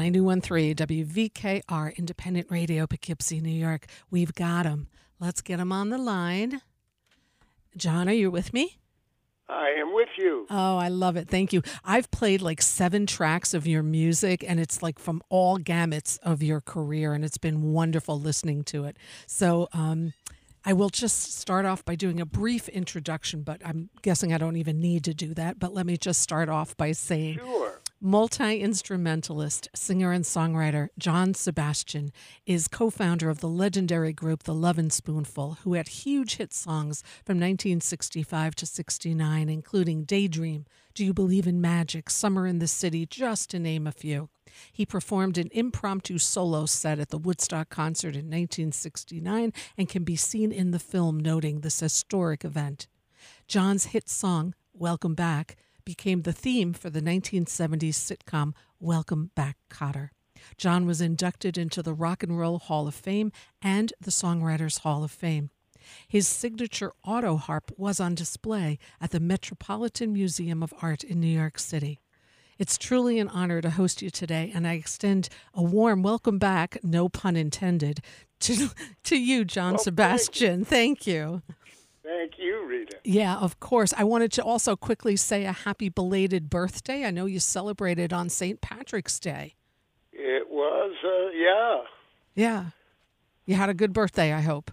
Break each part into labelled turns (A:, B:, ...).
A: 91.3 WVKR Independent Radio, Poughkeepsie, New York. We've got him. Let's get him on the line. John, are you with me?
B: I am with you.
A: Oh, I love it. Thank you. I've played like 7 tracks of your music, and it's like from all gamuts of your career, and it's been wonderful listening to it. So I will just start off by doing a brief introduction, but I'm guessing I don't even need to do that. But let me just start off by saying,
B: Sure.
A: Multi-instrumentalist, singer, and songwriter John Sebastian is co-founder of the legendary group The Lovin' Spoonful, who had huge hit songs from 1965 to 69, including Daydream, Do You Believe in Magic, Summer in the City, just to name a few. He performed an impromptu solo set at the Woodstock concert in 1969 and can be seen in the film noting this historic event. John's hit song, Welcome Back, became the theme for the 1970s sitcom Welcome Back, Kotter. John was inducted into the Rock and Roll Hall of Fame and the Songwriters Hall of Fame. His signature auto harp was on display at the Metropolitan Museum of Art in New York City. It's truly an honor to host you today, and I extend a warm welcome back, no pun intended, to you, John Sebastian. Thank you.
B: Thank you, Rita.
A: Yeah, of course. I wanted to also quickly say a happy belated birthday. I know you celebrated on St. Patrick's Day.
B: It was, yeah.
A: Yeah. You had a good birthday, I hope.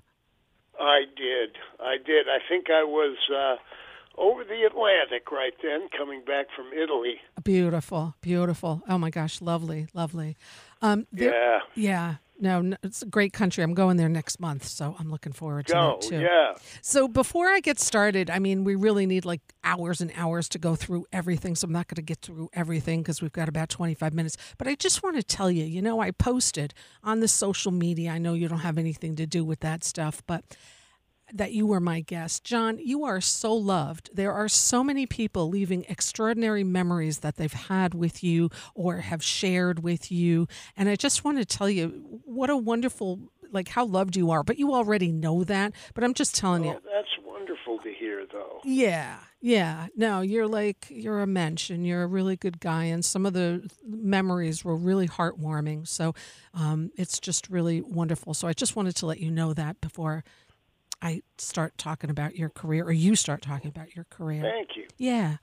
B: I did. I think I was over the Atlantic right then, coming back from Italy.
A: Beautiful, beautiful. Oh, my gosh, lovely, lovely.
B: Yeah.
A: Yeah. No, it's a great country. I'm going there next month, so I'm looking forward to it, too.
B: Yeah.
A: So before I get started, I mean, we really need like hours and hours to go through everything, so I'm not going to get through everything because we've got about 25 minutes. But I just want to tell you, you know, I posted on the social media. I know you don't have anything to do with that stuff, but that you were my guest. John, you are so loved. There are so many people leaving extraordinary memories that they've had with you or have shared with you. And I just want to tell you what a wonderful, like how loved you are. But you already know that. But I'm just telling you.
B: That's wonderful to hear, though.
A: Yeah. No, you're a mensch and you're a really good guy. And some of the memories were really heartwarming. So it's just really wonderful. So I just wanted to let you know that before I start talking about your career, or you start talking about your career.
B: Thank you.
A: Yeah.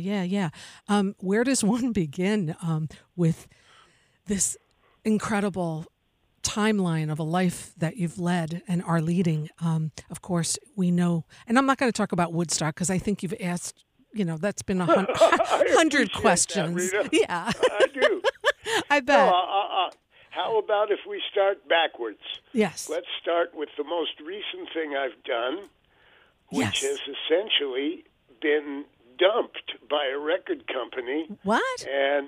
A: Where does one begin with this incredible timeline of a life that you've led and are leading? Of course, we know, and I'm not going to talk about Woodstock because I think you've asked, you know, that's been 100 questions.
B: That, Rita.
A: Yeah.
B: I do.
A: I bet.
B: No, how about if we start backwards?
A: Yes.
B: Let's start with the most recent thing I've done, which has essentially been dumped by a record company.
A: What?
B: And,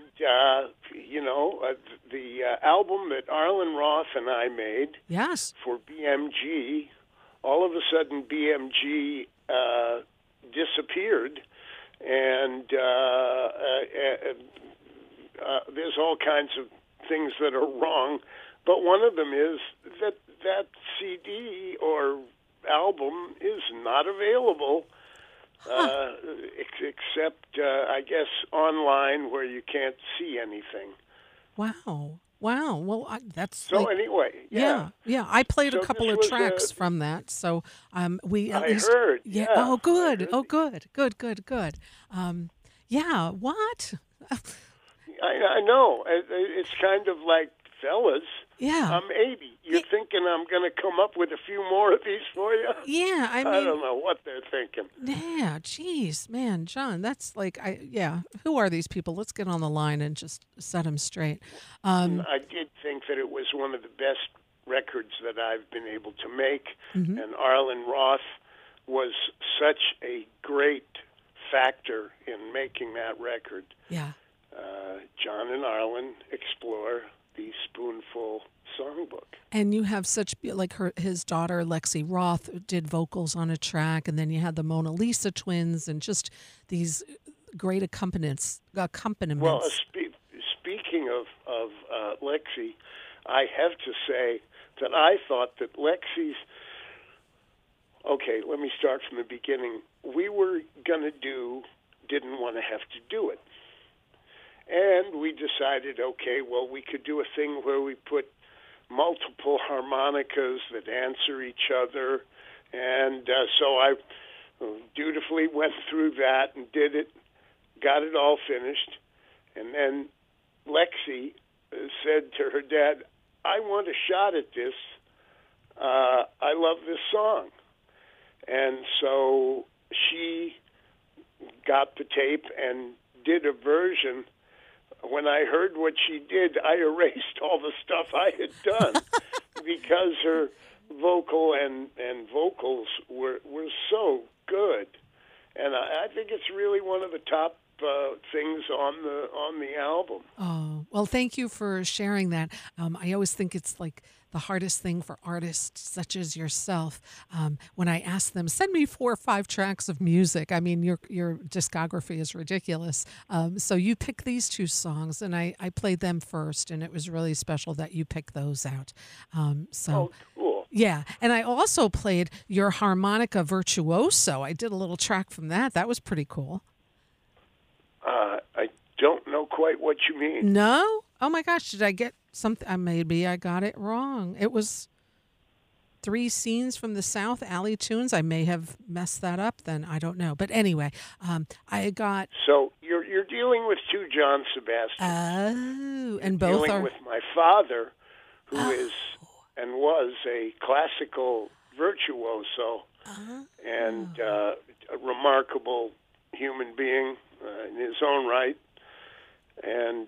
B: the album that Arlen Roth and I made for BMG, all of a sudden BMG disappeared, and there's all kinds of things that are wrong, but one of them is that CD or album is not available, except, I guess, online where you can't see anything.
A: Wow. Well, that's
B: so. Anyway,
A: yeah. I played a couple of tracks from that, so we at least
B: heard.
A: Yeah. Oh, good. Good. Yeah. What?
B: I know. It's kind of like, fellas,
A: yeah.
B: I'm 80. You're thinking I'm going to come up with a few more of these for you?
A: Yeah, I mean,
B: I don't know what they're thinking.
A: Yeah, geez, man, John, that's like, who are these people? Let's get on the line and just set them straight.
B: I did think that it was one of the best records that I've been able to make, and Arlen Roth was such a great factor in making that record.
A: Yeah.
B: John and Arlen explore the Spoonful songbook.
A: And you have such, like his daughter, Lexi Roth, did vocals on a track, and then you had the Mona Lisa twins, and just these great accompaniments.
B: Well, speaking of Lexi, I have to say that I thought that Lexi's... Okay, let me start from the beginning. We were going to Didn't Want to Have to Do It. end, we decided, okay, well, we could do a thing where we put multiple harmonicas that answer each other. And so I dutifully went through that and did it, got it all finished. And then Lexi said to her dad, I want a shot at this. I love this song. And so she got the tape and did a version. When I heard what she did, I erased all the stuff I had done because her vocal and vocals were so good. And I think it's really one of the top things on the album.
A: Oh, well, thank you for sharing that. I always think it's like the hardest thing for artists such as yourself. When I ask them, send me 4 or 5 tracks of music. I mean, your discography is ridiculous. So you pick these 2 songs, and I played them first, and it was really special that you picked those out.
B: Oh, cool.
A: Yeah, and I also played your harmonica virtuoso. I did a little track from that. That was pretty cool.
B: I don't know quite what you mean.
A: No? Oh my gosh, did I get something? Maybe I got it wrong. It was 3 Scenes from the South, Alley Tunes. I may have messed that up then. I don't know. But anyway, I got...
B: So you're dealing with 2 John Sebastians.
A: Oh, and both
B: dealing
A: are...
B: with my father, who is and was a classical virtuoso and a remarkable human being in his own right. And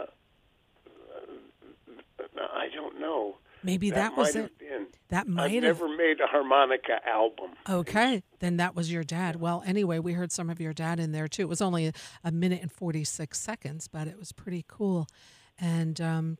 B: I don't know.
A: Maybe that was it. That might have.
B: I've never made a harmonica album.
A: Okay, then that was your dad. Well, anyway, we heard some of your dad in there too. It was only a minute and 46 seconds, but it was pretty cool. And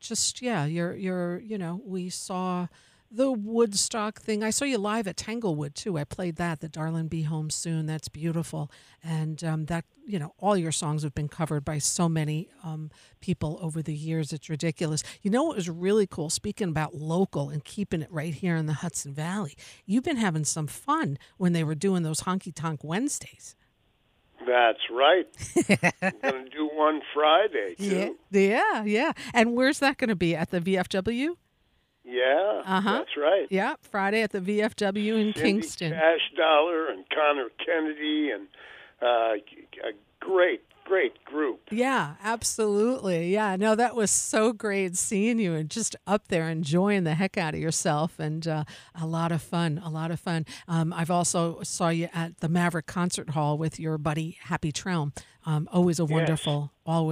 A: we saw the Woodstock thing. I saw you live at Tanglewood too. I played that, the Darling Be Home Soon. That's beautiful. And all your songs have been covered by so many people over the years. It's ridiculous. You know what was really cool? Speaking about local and keeping it right here in the Hudson Valley, you've been having some fun when they were doing those Honky Tonk Wednesdays.
B: That's right. I'm going to do one Friday, too.
A: Yeah. And where's that going to be? At the VFW?
B: Yeah, that's right.
A: Yeah, Friday at the VFW in Kingston.
B: Cash Dollar and Connor Kennedy and a great group.
A: Yeah, absolutely. Yeah, no, that was so great seeing you and just up there enjoying the heck out of yourself, and a lot of fun. I've also saw you at the Maverick Concert Hall with your buddy Happy Traum. Always a wonderful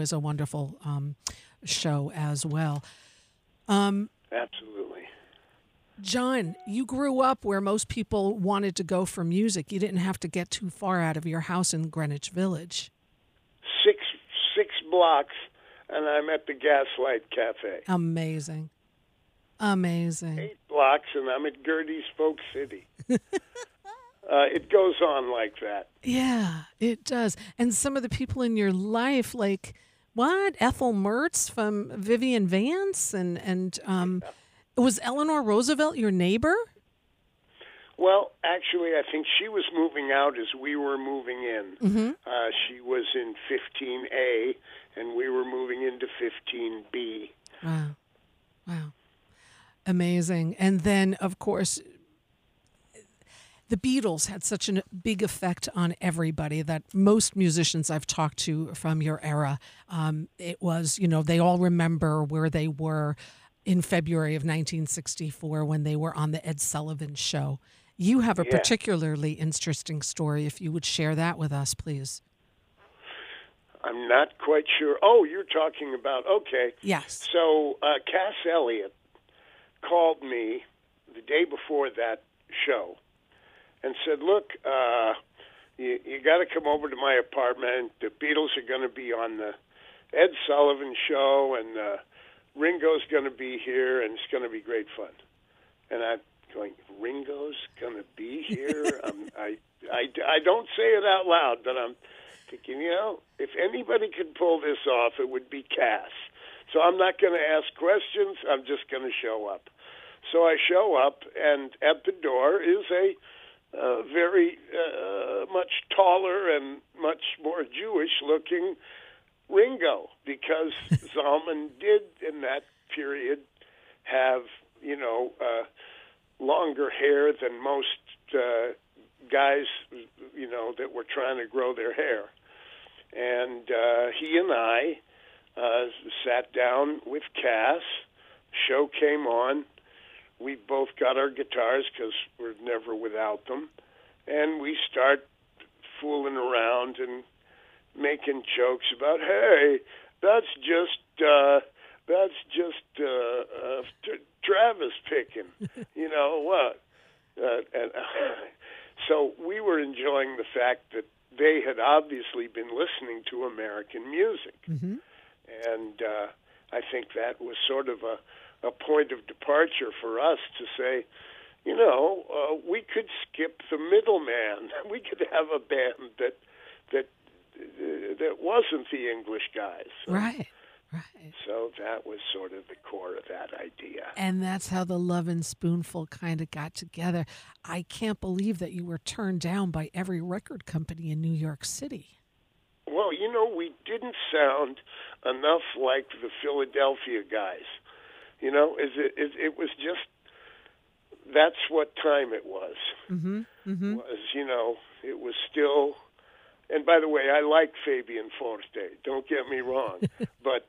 A: show as well.
B: Absolutely.
A: John, you grew up where most people wanted to go for music. You didn't have to get too far out of your house in Greenwich Village.
B: Six blocks, and I'm at the Gaslight Cafe.
A: Amazing.
B: 8 blocks, and I'm at Gertie's Spoke City. It goes on like that.
A: Yeah, it does. And some of the people in your life, like what? Ethel Mertz from Vivian Vance, and was Eleanor Roosevelt your neighbor?
B: Well, actually, I think she was moving out as we were moving in.
A: Mm-hmm.
B: She was in 15A, and we were moving into 15B.
A: Wow. Amazing. And then, of course, the Beatles had such a big effect on everybody that most musicians I've talked to from your era, it was, they all remember where they were in February of 1964 when they were on the Ed Sullivan Show. You have a particularly interesting story. If you would share that with us, please.
B: I'm not quite sure. Oh, you're talking about, okay.
A: Yes.
B: So Cass Elliot called me the day before that show and said, look, you got to come over to my apartment. The Beatles are going to be on the Ed Sullivan Show, and Ringo's going to be here, and it's going to be great fun. And I'm going, Ringo's going to be here? I don't say it out loud, but I'm thinking, if anybody could pull this off, it would be Cass. So I'm not going to ask questions. I'm just going to show up. So I show up, and at the door is a very much taller and much more Jewish-looking Ringo, because Zalman did in that period have, longer hair than most guys, that were trying to grow their hair. And he and I sat down with Cass. Show came on. We both got our guitars because we're never without them. And we start fooling around and making jokes about, hey, that's just Travis picking, what? And so we were enjoying the fact that they had obviously been listening to American music.
A: Mm-hmm.
B: And I think that was sort of a point of departure for us to say, we could skip the middleman. We could have a band that wasn't the English guys.
A: Right.
B: So that was sort of the core of that idea.
A: And that's how the Lovin' Spoonful kind of got together. I can't believe that you were turned down by every record company in New York City.
B: Well, we didn't sound enough like the Philadelphia guys. It was just, that's what time it was.
A: Mm-hmm. Mm-hmm.
B: It was still, and by the way, I like Fabian Forte, don't get me wrong, but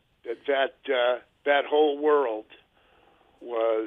B: that whole world was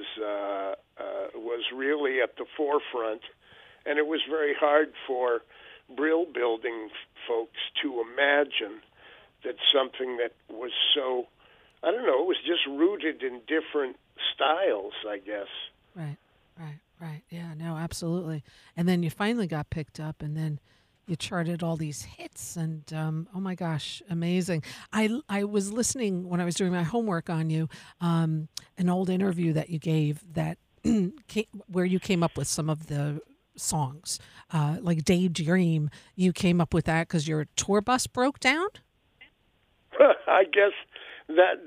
B: really at the forefront, and it was very hard for Brill Building folks to imagine that something that was so, I don't know, it was just rooted in different styles, I guess.
A: Right. Yeah, no, absolutely. And then you finally got picked up, and then you charted all these hits, and oh my gosh, amazing. I was listening when I was doing my homework on you, an old interview that you gave that where you came up with some of the songs, like Daydream. You came up with that because your tour bus broke down?
B: I guess that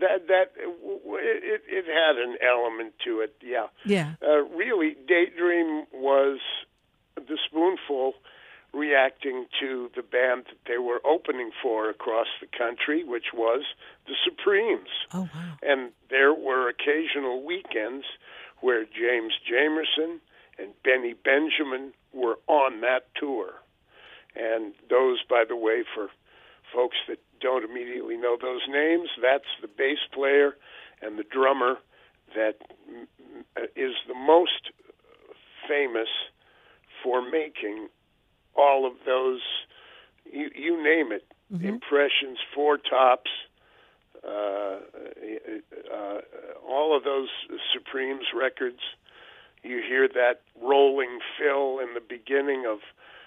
B: it had an element to it, yeah.
A: Yeah.
B: Really, Daydream was the Spoonful reacting to the band that they were opening for across the country, which was the Supremes.
A: Oh, wow.
B: And there were occasional weekends where James Jamerson and Benny Benjamin were on that tour. And those, by the way, for folks that don't immediately know those names, that's the bass player and the drummer that is the most famous for making all of those, you name it,
A: mm-hmm.
B: Impressions, Four Tops, all of those Supremes records. You hear that rolling fill in the beginning of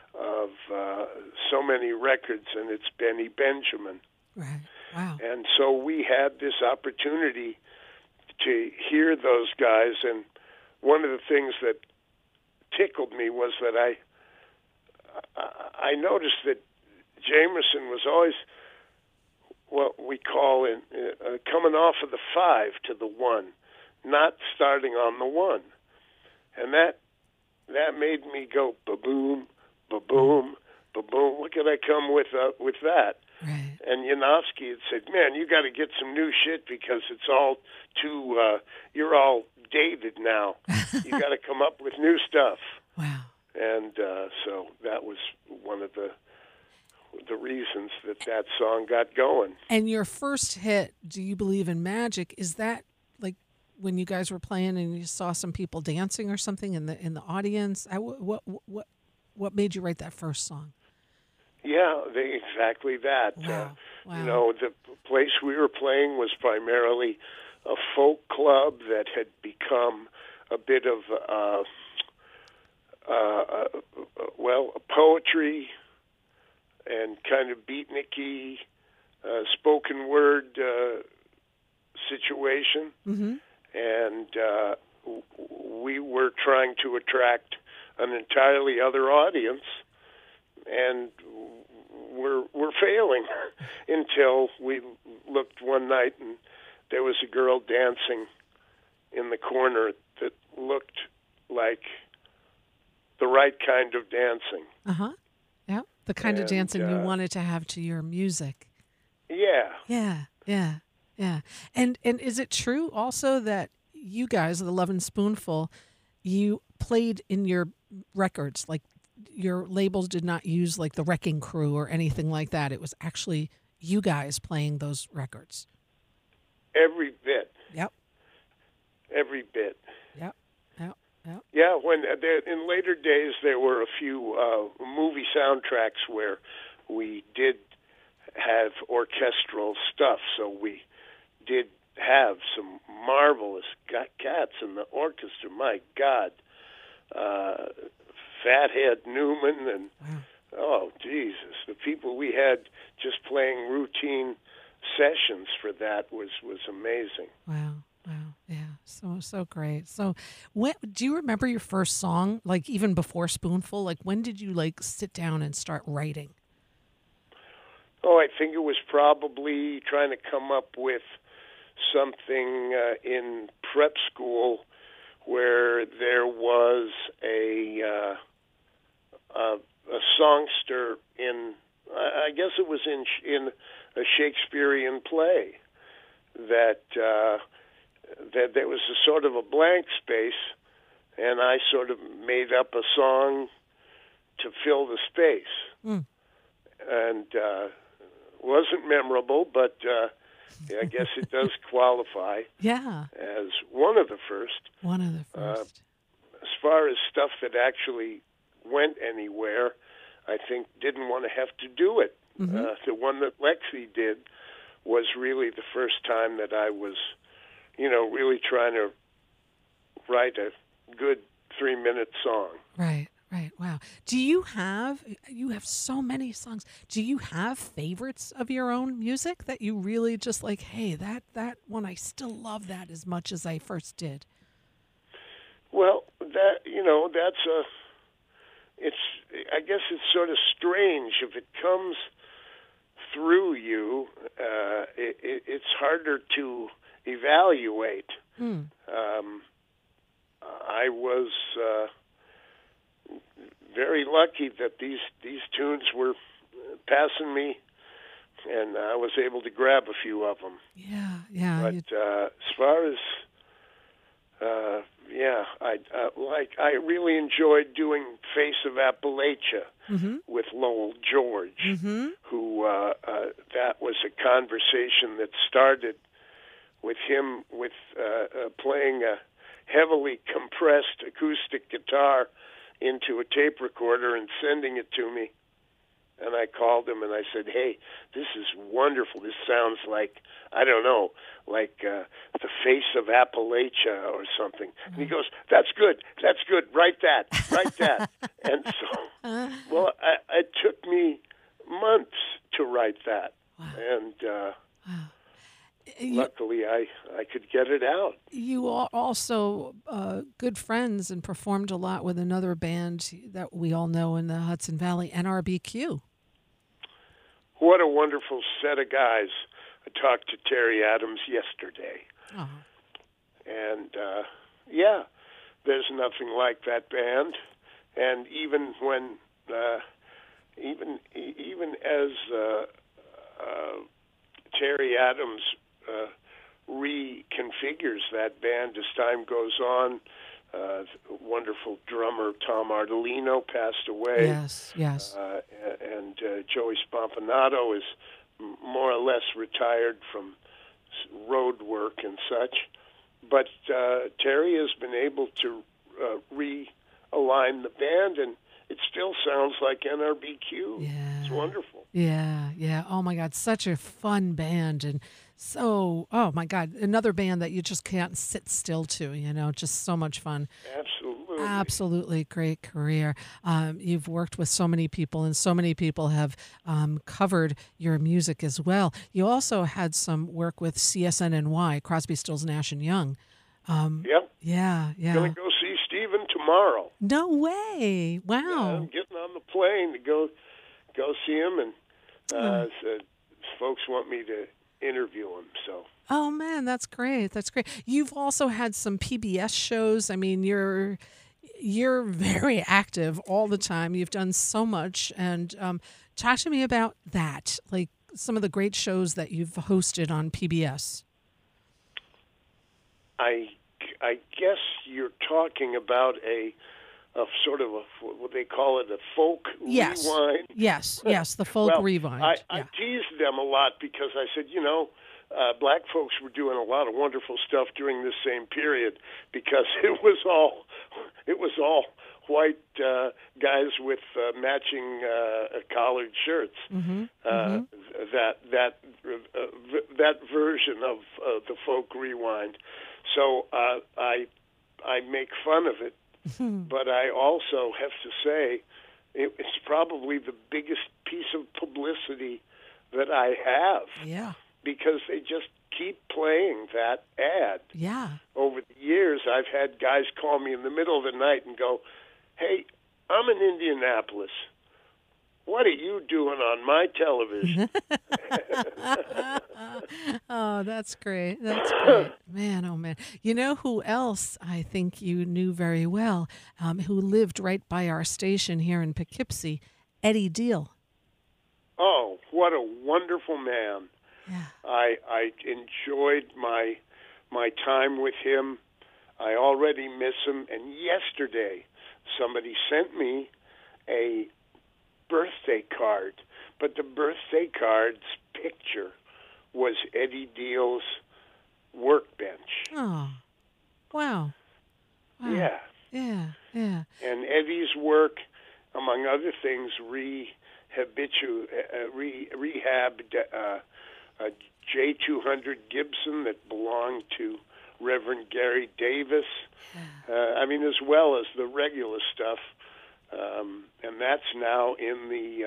B: so many records, and it's Benny Benjamin.
A: Right. Wow.
B: And so we had this opportunity to hear those guys, and one of the things that tickled me was that I noticed that Jamerson was always what we call coming off of the 5 to the 1, not starting on the 1. And that made me go ba-boom, ba-boom, ba-boom. What could I come with that?
A: Right.
B: And Yanofsky had said, man, you got to get some new shit because it's all too, you're all dated now. You got to come up with new stuff.
A: Wow.
B: And so that was one of the reasons that song got going.
A: And your first hit, Do You Believe in Magic, is that like when you guys were playing and you saw some people dancing or something in the audience? What made you write that first song?
B: Yeah, exactly that.
A: Wow.
B: The place we were playing was primarily a folk club that had become a bit of a poetry and kind of beatniky spoken word situation.
A: Mm-hmm.
B: And we were trying to attract an entirely other audience, and we're failing until we looked one night and there was a girl dancing in the corner that looked like the right kind of dancing.
A: Uh-huh. Yeah, the kind of dancing you wanted to have to your music.
B: Yeah.
A: Yeah, yeah, yeah. And is it true also that you guys, the Lovin' Spoonful, you played in your records, like your labels did not use like the Wrecking Crew or anything like that. It was actually you guys playing those records.
B: Every bit.
A: Yep.
B: Every bit.
A: Yep. Yep. Yep.
B: Yeah, when in later days there were a few movie soundtracks where we did have orchestral stuff, so we did have some marvelous cats in the orchestra. My God, Fathead Newman and oh Jesus, the people we had just playing routine sessions for that was amazing.
A: Wow. Wow. Yeah. So great. So when do you remember your first song, like even before Spoonful? Like when did you like sit down and start writing?
B: Oh, I think it was probably trying to come up with something in prep school where there was a songster in, I guess it was in a Shakespearean play that there was a sort of a blank space, and I sort of made up a song to fill the space.
A: Mm.
B: And wasn't memorable, but I guess it does qualify
A: Yeah.
B: as one of the first.
A: One of the first.
B: As far as stuff that actually went anywhere, I think didn't want to have to do it.
A: Mm-hmm.
B: The one that Lexi did was really the first time that I was, really trying to write a good 3-minute song.
A: Right. Right. Wow. Do you have so many songs. Do you have favorites of your own music that you really just like, hey, that one, I still love that as much as I first did?
B: Well, I guess it's sort of strange if it comes through you. It's harder to evaluate.
A: Mm.
B: I was very lucky that these tunes were passing me, and I was able to grab a few of them.
A: Yeah, yeah.
B: But as far as I really enjoyed doing "Face of Appalachia"
A: mm-hmm.
B: with Lowell George,
A: mm-hmm.
B: who that was a conversation that started with him playing a heavily compressed acoustic guitar into a tape recorder and sending it to me. And I called him and I said, hey, this is wonderful. This sounds like, I don't know, like the Face of Appalachia or something. And he goes, that's good. Write that. And so, well, it took me months to write that.
A: Wow.
B: And luckily, I could get it out.
A: You are also good friends and performed a lot with another band that we all know in the Hudson Valley, NRBQ.
B: What a wonderful set of guys. I talked to Terry Adams yesterday.
A: Oh.
B: And, there's nothing like that band. And even when, even as Terry Adams reconfigures that band as time goes on. Wonderful drummer Tom Ardolino passed away.
A: Yes.
B: And Joey Spampanato is more or less retired from road work and such. But Terry has been able to realign the band, and it still sounds like NRBQ.
A: Yeah.
B: It's wonderful.
A: Yeah. Oh, my God. Such a fun band. And so, oh, my God, another band that you just can't sit still to, just so much fun. Absolutely great career. You've worked with so many people, and so many people have covered your music as well. You also had some work with CSNNY, Crosby, Stills, Nash & Young.
B: Yep.
A: Yeah.
B: Going to go see Stephen tomorrow.
A: No way. Wow.
B: Yeah, I'm getting on the plane to go see him, and folks want me to interview him. So.
A: Oh man, that's great. You've also had some PBS shows. I mean, you're very active all the time. You've done so much, and talk to me about that. Like some of the great shows that you've hosted on PBS.
B: I guess you're talking about a sort of what they call it, a folk rewind.
A: Yes, the folk rewind.
B: I teased them a lot because I said, black folks were doing a lot of wonderful stuff during this same period because it was all white guys with matching collared shirts. That version of the folk rewind. So I make fun of it, but I also have to say it's probably the biggest piece of publicity that I have.
A: Yeah.
B: Because they just keep playing that ad.
A: Yeah.
B: Over the years, I've had guys call me in the middle of the night and go, "Hey, I'm in Indianapolis. What are you doing on my television?"
A: Oh, that's great. That's great. Man, oh, man. You know who else I think you knew very well, who lived right by our station here in Poughkeepsie? Eddie Deal.
B: Oh, what a wonderful man.
A: Yeah.
B: I enjoyed my time with him. I already miss him. And yesterday, somebody sent me a birthday card, but the birthday card's picture was Eddie Deal's workbench.
A: Oh, wow.
B: Yeah.
A: Yeah, yeah.
B: And Eddie's work, among other things, rehabbed a J200 Gibson that belonged to Reverend Gary Davis. As well as the regular stuff. And that's now in the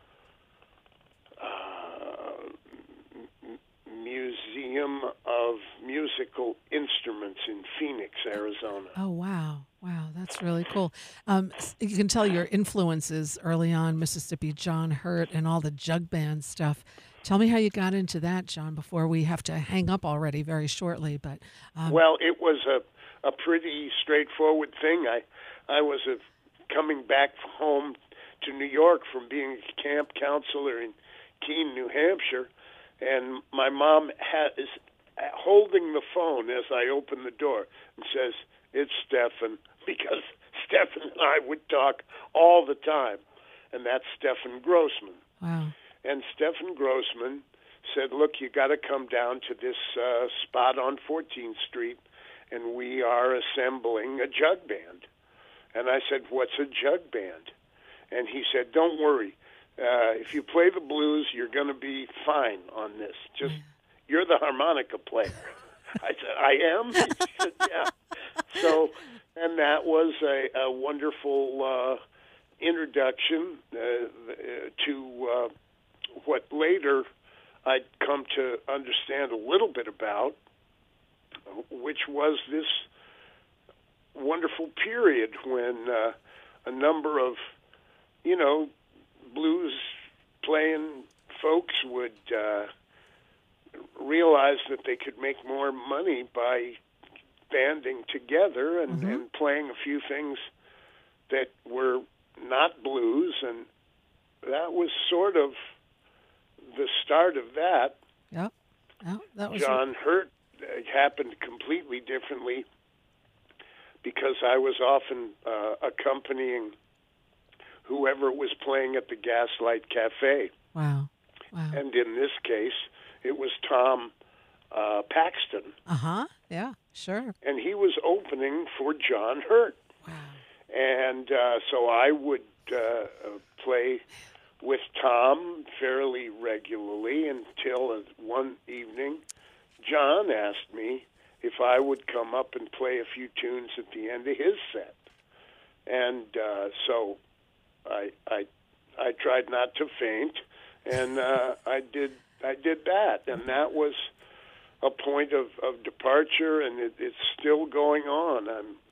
B: Museum of Musical Instruments in Phoenix, Arizona.
A: Oh, wow. Wow, that's really cool. You can tell your influences early on, Mississippi John Hurt and all the jug band stuff. Tell me how you got into that, John, before we have to hang up already very shortly. But
B: well, it was a pretty straightforward thing. I was coming back home to New York from being a camp counselor in Keene, New Hampshire, and my mom is holding the phone as I open the door and says, "It's Stephan," because Stephan and I would talk all the time, and that's Stephan Grossman.
A: Wow.
B: And Stephan Grossman said, "Look, you got to come down to this spot on 14th Street, and we are assembling a jug band." And I said, "What's a jug band?" And he said, "Don't worry. If you play the blues, you're going to be fine on this. Just you're the harmonica player." I said, "I am?" He said, "Yeah." So, and that was a wonderful introduction to what later I'd come to understand a little bit about, which was this wonderful period when a number of, blues playing folks would realize that they could make more money by banding together and playing a few things that were not blues, and that was sort of the start of that.
A: Yep. That was
B: John Hurt happened completely differently because I was often accompanying whoever was playing at the Gaslight Cafe.
A: Wow.
B: And in this case, it was Tom Paxton.
A: Yeah, sure.
B: And he was opening for John Hurt.
A: Wow.
B: And so I would play with Tom fairly regularly until one evening, John asked me if I would come up and play a few tunes at the end of his set. And so I tried not to faint, and I did that, and that was a point of departure, and it's still going on.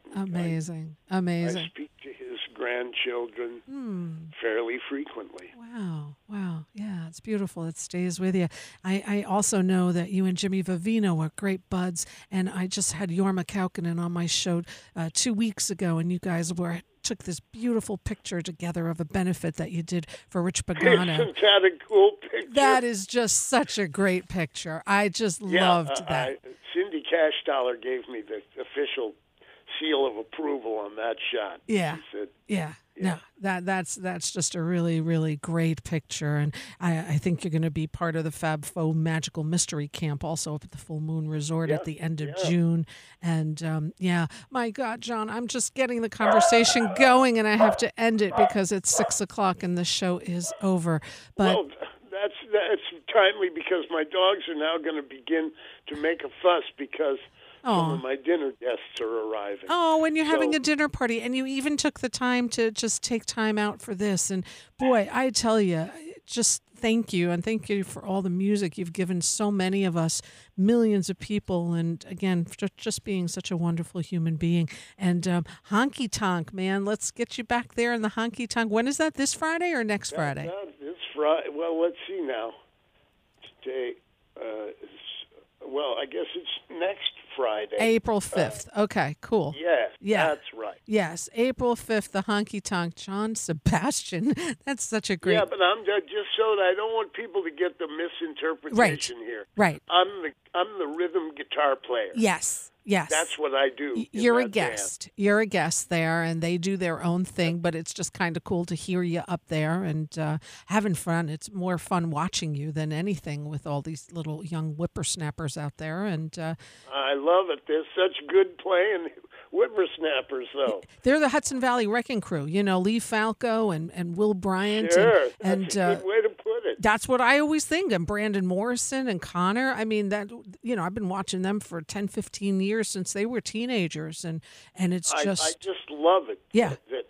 A: Amazing.
B: I
A: Amazing.
B: speak to his grandchildren fairly frequently.
A: Wow. Wow. Yeah, it's beautiful. It stays with you. I also know that you and Jimmy Vivino are great buds, and I just had Jorma Kaukonen on my show 2 weeks ago, and you guys took this beautiful picture together of a benefit that you did for Rich Pagano.
B: Isn't that a cool picture?
A: That is just such a great picture. I just loved that.
B: Cindy Cashdollar gave me the official seal of approval on that shot.
A: Yeah.
B: She said,
A: Yeah. No, that's just a really, really great picture. And I think you're going to be part of the Fab Faux Magical Mystery Camp also up at the Full Moon Resort at the end of June. And my God, John, I'm just getting the conversation going, and I have to end it because it's 6 o'clock and the show is over. But
B: well, that's timely because my dogs are now going to begin to make a fuss because some of my dinner guests are arriving.
A: Oh, when you're having a dinner party, and you even took the time to just take time out for this. And boy, I tell you, just thank you. And thank you for all the music you've given so many of us, millions of people. And again, for just being such a wonderful human being. And Honky Tonk, man, let's get you back there in the Honky Tonk. When is that? This Friday or next Friday?
B: This Friday. Well, let's see now. Today, I guess it's next Friday.
A: April 5th. Okay, cool.
B: Yeah, that's right.
A: Yes, April 5th, the Honky Tonk. John Sebastian. That's such a great...
B: Yeah, but I'm just so that I don't want people to get the misinterpretation here.
A: Right.
B: I'm the rhythm guitar player.
A: Yes.
B: That's what I do.
A: You're a guest. You're a guest there, and they do their own thing, but it's just kind of cool to hear you up there and having fun. It's more fun watching you than anything with all these little young whippersnappers out there. And
B: I love it. They're such good playing whippersnappers, though.
A: They're the Hudson Valley Wrecking Crew. You know, Lee Falco and Will Bryant.
B: Sure,
A: and
B: that's a good way to put it.
A: That's what I always think. And Brandon Morrison and Connor. I mean, I've been watching them for 10, 15 years since they were teenagers, and it's just...
B: I just love it.
A: Yeah.
B: That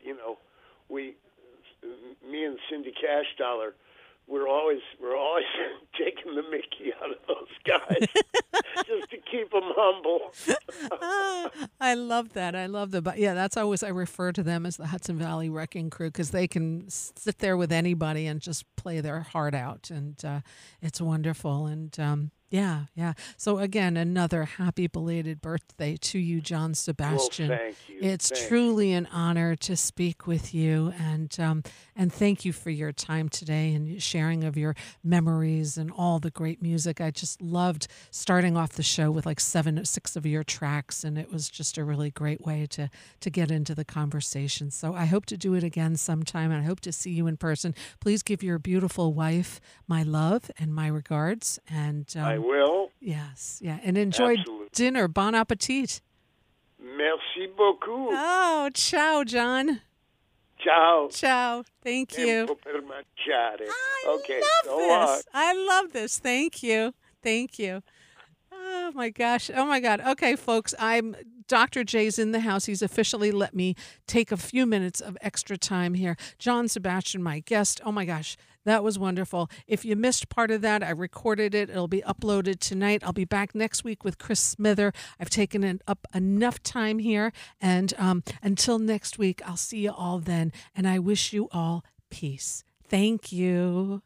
B: me and Cindy Cashdollar, we're always taking the mickey out of those guys just to keep them humble.
A: I love that. I love that. But yeah, that's always, I refer to them as the Hudson Valley Wrecking Crew because they can sit there with anybody and just play their heart out, and it's wonderful. And yeah. So again, another happy belated birthday to you, John Sebastian.
B: Well, thank you.
A: It's truly an honor to speak with you, and thank you for your time today and sharing of your memories and all the great music. I just loved starting off the show with like 6 of your tracks, and it was just a really great way to get into the conversation. So I hope to do it again sometime, and I hope to see you in person. Please give your beautiful wife my love and my regards, and
B: I will.
A: Yes, yeah, and enjoy dinner. Bon appetit.
B: Merci beaucoup.
A: Oh, ciao, John.
B: Ciao.
A: Ciao. Thank you.
B: Okay,
A: I love this. Thank you. Oh my gosh. Oh my God. Okay, folks, Dr. J's in the house. He's officially let me take a few minutes of extra time here. John Sebastian, my guest. Oh my gosh. That was wonderful. If you missed part of that, I recorded it. It'll be uploaded tonight. I'll be back next week with Chris Smither. I've taken up enough time here. And until next week, I'll see you all then. And I wish you all peace. Thank you.